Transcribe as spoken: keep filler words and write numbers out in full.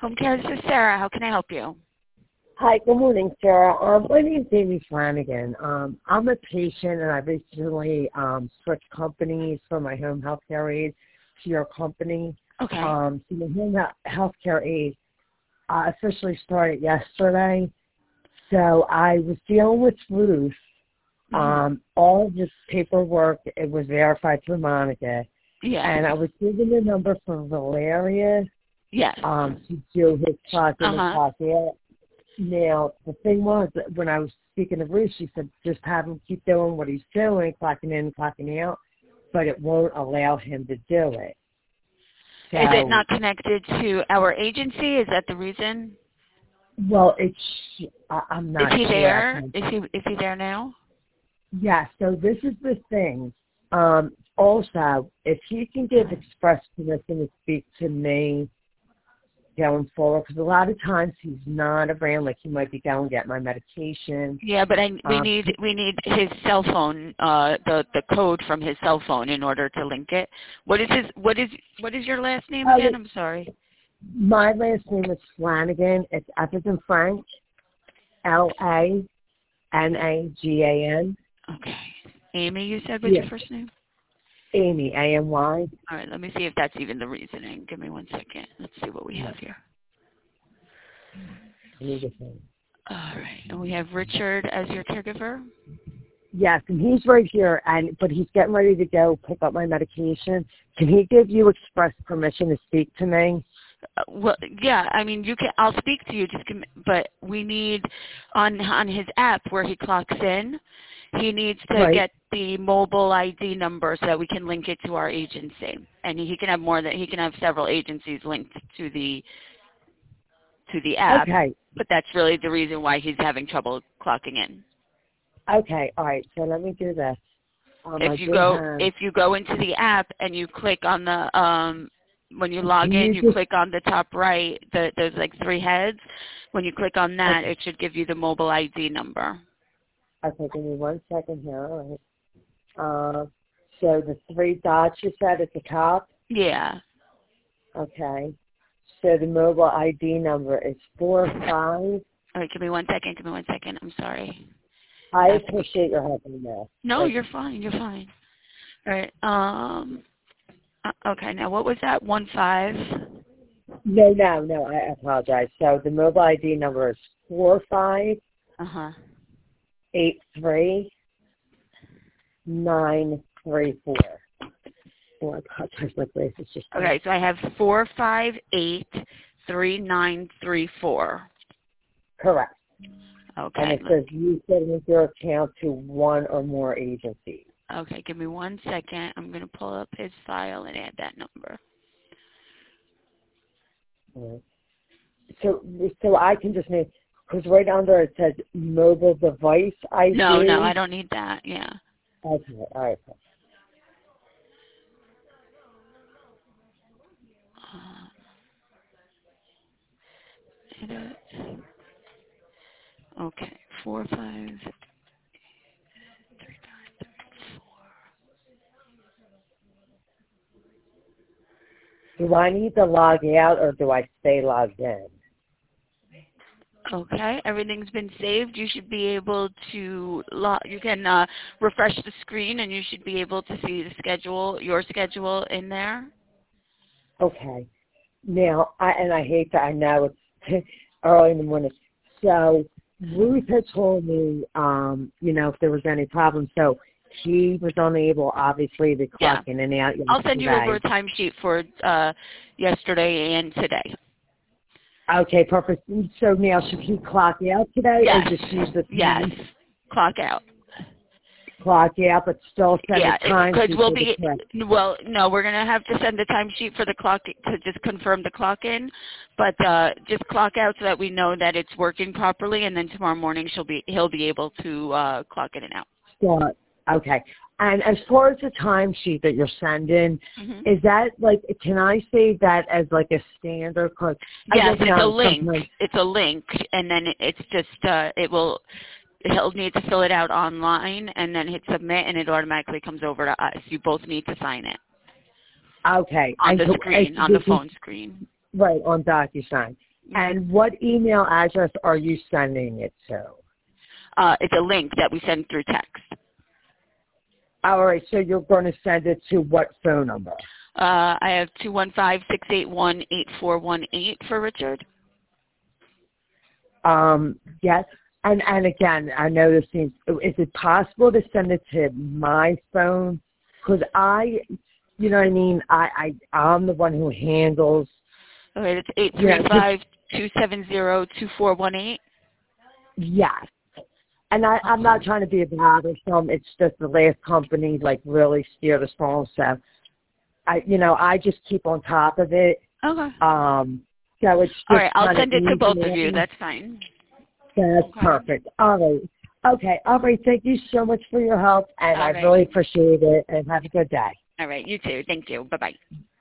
Home Care, this is Sarah. How can I help you? Hi, good morning, Sarah. Um, my name is Amy Flanagan. Um, I'm a patient, and I recently um, switched companies from my home health care aid to your company. Okay. Um, so my home health care aid uh, officially started yesterday. So I was dealing with Ruth. Mm-hmm. Um, all of this paperwork, it was verified through Monica. Yes. And I was given the number for Valeria. Yes. Um, to do his clock in Uh-huh. and clock out. Now, the thing was, that when I was speaking to Ruth, she said, just have him keep doing what he's doing, clocking in and clocking out, but it won't allow him to do it. So, is it not connected to our agency? Is that the reason? Well, it's, I, I'm not sure. Is he sure. there? Is he, is he there now? Yeah, so this is the thing. Um, also, if he can give express permission to speak to me going forward, because a lot of times he's not around, like he might be going to get my medication. Yeah, but I, we um, need we need his cell phone, uh, the the code from his cell phone in order to link it. What is his what is what is your last name oh, again? I'm sorry. My last name is Flanagan. It's F as in Frank, L A N A G A N. Okay. Amy, you said what's Yeah. your first name? Amy, A M Y. All right, let me see if that's even the reasoning. Give me one second. Let's see what we have here. All right, and we have Richard as your caregiver. Yes, and he's right here, and but he's getting ready to go pick up my medication. Can he give you express permission to speak to me? Uh, well, yeah, I mean, you can. I'll speak to you, just, give, but we need on on his app where he clocks in. He needs to Right. get the mobile I D number so that we can link it to our agency, and he can have more than he can have several agencies linked to the to the app. Okay. But that's really the reason why he's having trouble clocking in. Okay. All right. So let me do this. Um, I If you do go have, if you go into the app and you click on the um when you log Can in, you you just- click on the top right. The, there's like three heads. When you click on that, Okay. it should give you the mobile I D number. Okay. Give me one second here. All right. Uh, so the three dots you said at the top. Yeah. Okay. So the mobile I D number is four five. All right, give me one second. Give me one second. I'm sorry. I appreciate your helping me. No, Like, you're fine. You're fine. All right. Um. uh, Okay. Now, what was that? One five. no, no, no. I apologize. So the mobile I D number is four five Uh huh. eight three nine three four. Oh, I apologize. My glasses just. Okay. So I have four five eight three nine three four. Correct. Okay. And it says you send your account to one or more agencies. Okay, give me one second. I'm going to pull up his file and add that number. Right. So, so I can just make, because right under it says mobile device I D. No, no, I don't need that. Yeah. Okay, all right. Uh, edit. Okay, four five three nine three four. Do I need to log out or do I stay logged in? Okay, everything's been saved. You should be able to log. You can uh, refresh the screen, and you should be able to see the schedule, your schedule in there. Okay. Now, I, and I hate that I know it's early in the morning. So Ruth had told me, um, you know, if there was any problem. So she was unable, obviously, to clock Yeah. in and out yesterday. I'll send you over a timesheet for uh, yesterday and today. Okay, perfect. So now, should he clock out today Yes. or just use the Yes. Clock out. clock out, but still send Yeah, the time because sheet we'll for the be, correct? well, no, we're going to have to send the timesheet for the clock to just confirm the clock in, but uh, just clock out so that we know that it's working properly, and then tomorrow morning she'll be, he'll be able to uh, clock in and out. Start. Okay. And as far as the timesheet that you're sending, Mm-hmm. is that like, can I say that as like a standard? Cause Yes, it's a link. Sometimes... It's a link, and then it's just, uh, it will, he'll need to fill it out online and then hit submit, and it automatically comes over to us. You both need to sign it. Okay. On and the so, screen, on the phone screen. Right, on DocuSign. And what email address are you sending it to? Uh, it's a link that we send through text. All right, so you're going to send it to what phone number? Uh, I have two one five, six eight one, eight four one eight for Richard. Um, yes. And and again, I know this seems, is it possible to send it to my phone? Because I, you know what I mean, I, I, I'm the one who handles. Okay, it's eight three five, two seven zero, two four one eight. Yes. And I, I'm not trying to be bothersome. It's just the last company, like, really steered us wrong. So, I, you know, I just keep on top of it. Okay. Um, so it's just all right, I'll send it to easy. both of you. That's fine. That's okay. perfect. All right. Okay. All right. Thank you so much for your help, and all I right. really appreciate it, and have a good day. All right. You too. Thank you. Bye-bye.